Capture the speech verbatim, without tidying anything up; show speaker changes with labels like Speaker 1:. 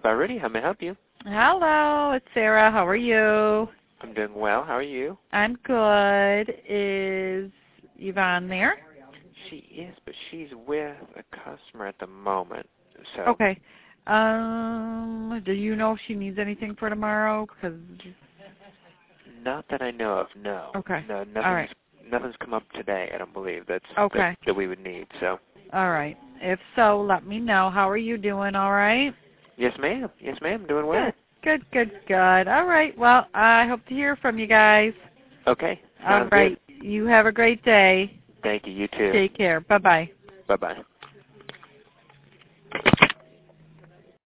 Speaker 1: Bar Rudy. How may I help you?
Speaker 2: Hello, it's Sarah. How are you?
Speaker 1: I'm doing well. How are you?
Speaker 2: I'm good. Is Yvonne there?
Speaker 1: She is, but she's with a customer at the moment. So.
Speaker 2: Okay. Um, do you know if she needs anything for tomorrow? Cause
Speaker 1: Not that I know of, no.
Speaker 2: Okay.
Speaker 1: No, nothing's,
Speaker 2: All right.
Speaker 1: nothing's come up today, I don't believe, that's,
Speaker 2: Okay.
Speaker 1: that, that we would need. So.
Speaker 2: All right. If so, let me know. How are you doing? All right?
Speaker 1: Yes, ma'am. Yes, ma'am. Doing well.
Speaker 2: Good, good, good, good. All right. Well, I hope to hear from you guys.
Speaker 1: Okay.
Speaker 2: All right.
Speaker 1: Good.
Speaker 2: You have a great day.
Speaker 1: Thank you. You too.
Speaker 2: Take care. Bye-bye.
Speaker 1: Bye-bye.